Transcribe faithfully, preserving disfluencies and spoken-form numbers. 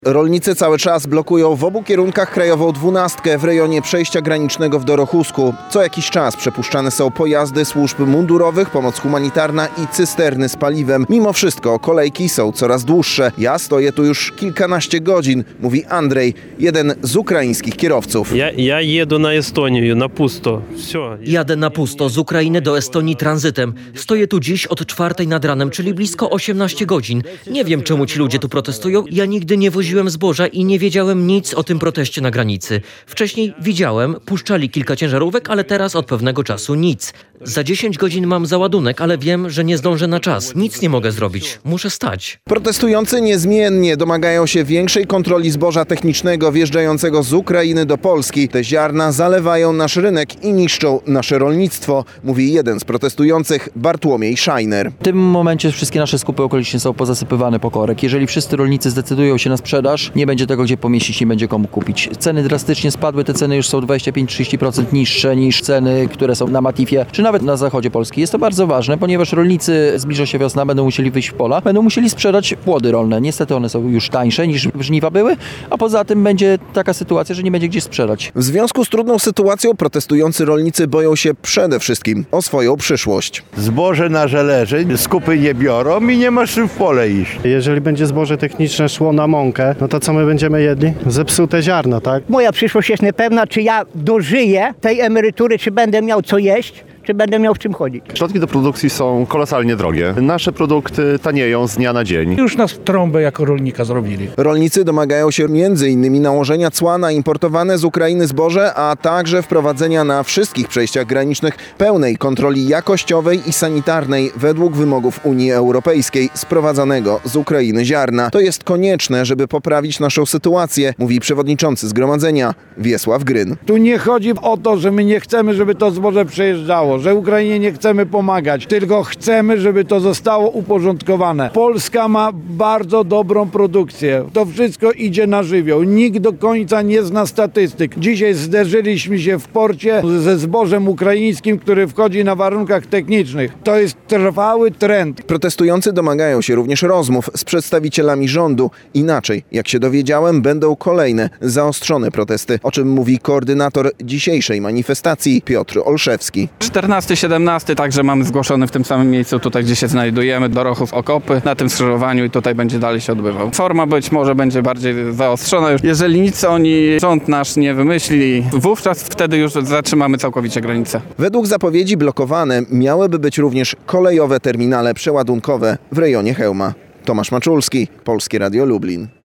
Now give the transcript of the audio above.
Rolnicy cały czas blokują w obu kierunkach krajową dwunastkę w rejonie przejścia granicznego w Dorochusku. Co jakiś czas przepuszczane są pojazdy służb mundurowych, pomoc humanitarna i cysterny z paliwem. Mimo wszystko kolejki są coraz dłuższe. Ja stoję tu już kilkanaście godzin, mówi Andrzej, jeden z ukraińskich kierowców. Ja, ja jedę na Estonię, na pusto. Все. Jadę na pusto z Ukrainy do Estonii tranzytem. Stoję tu dziś od czwartej nad ranem, czyli blisko osiemnaście godzin. Nie wiem, czemu ci ludzie tu protestują. Ja nigdy nie woziłem zboża i nie wiedziałem nic o tym proteście na granicy. Wcześniej widziałem, puszczali kilka ciężarówek, ale teraz od pewnego czasu nic. Za dziesięć godzin mam załadunek, ale wiem, że nie zdążę na czas. Nic nie mogę zrobić. Muszę stać. Protestujący niezmiennie domagają się większej kontroli zboża technicznego wjeżdżającego z Ukrainy do Polski. Te ziarna zalewają nasz rynek i niszczą nasze rolnictwo, mówi jeden z protestujących, Bartłomiej Szajner. W tym momencie wszystkie nasze skupy okoliczne są pozasypywane po korek. Jeżeli wszyscy rolnicy zdecydują się na sprzedaż, nie będzie tego gdzie pomieścić, nie będzie komu kupić. Ceny drastycznie spadły, te ceny już są dwadzieścia pięć do trzydziestu procent niższe niż ceny, które są na Matifie, czy nawet na zachodzie Polski. Jest to bardzo ważne, ponieważ rolnicy, zbliża się wiosna, będą musieli wyjść w pola, będą musieli sprzedać płody rolne. Niestety one są już tańsze niż żniwa były, a poza tym będzie taka sytuacja, że nie będzie gdzie sprzedać. W związku z trudną sytuacją protestujący rolnicy boją się przede wszystkim o swoją przyszłość. Zboże na żeleży, skupy nie biorą i nie masz czym w pole iść. Jeżeli będzie zboże techniczne szło na mąkę, no to co my będziemy jedli? Zepsute ziarno, tak? Moja przyszłość jest niepewna, czy ja dożyję tej emerytury, czy będę miał co jeść, czy będę miał w czym chodzić. Środki do produkcji są kolosalnie drogie. Nasze produkty tanieją z dnia na dzień. Już nas trąbę jako rolnika zrobili. Rolnicy domagają się między innymi nałożenia cła na importowane z Ukrainy zboże, a także wprowadzenia na wszystkich przejściach granicznych pełnej kontroli jakościowej i sanitarnej według wymogów Unii Europejskiej sprowadzanego z Ukrainy ziarna. To jest konieczne, żeby poprawić naszą sytuację, mówi przewodniczący zgromadzenia Wiesław Gryn. Tu nie chodzi o to, że my nie chcemy, żeby to zboże przejeżdżało, że Ukrainie nie chcemy pomagać, tylko chcemy, żeby to zostało uporządkowane. Polska ma bardzo dobrą produkcję. To wszystko idzie na żywioł. Nikt do końca nie zna statystyk. Dzisiaj zderzyliśmy się w porcie ze zbożem ukraińskim, który wchodzi na warunkach technicznych. To jest trwały trend. Protestujący domagają się również rozmów z przedstawicielami rządu. Inaczej, jak się dowiedziałem, będą kolejne zaostrzone protesty, o czym mówi koordynator dzisiejszej manifestacji Piotr Olszewski. czternasty siedemnasty także mamy zgłoszony w tym samym miejscu, tutaj gdzie się znajdujemy, Dorochów Okopy, na tym skrzyżowaniu i tutaj będzie dalej się odbywał. Forma być może będzie bardziej zaostrzona. Jeżeli nic oni, rząd nasz nie wymyśli, wówczas wtedy już zatrzymamy całkowicie granicę. Według zapowiedzi blokowane miałyby być również kolejowe terminale przeładunkowe w rejonie Chełma. Tomasz Maczulski, Polskie Radio Lublin.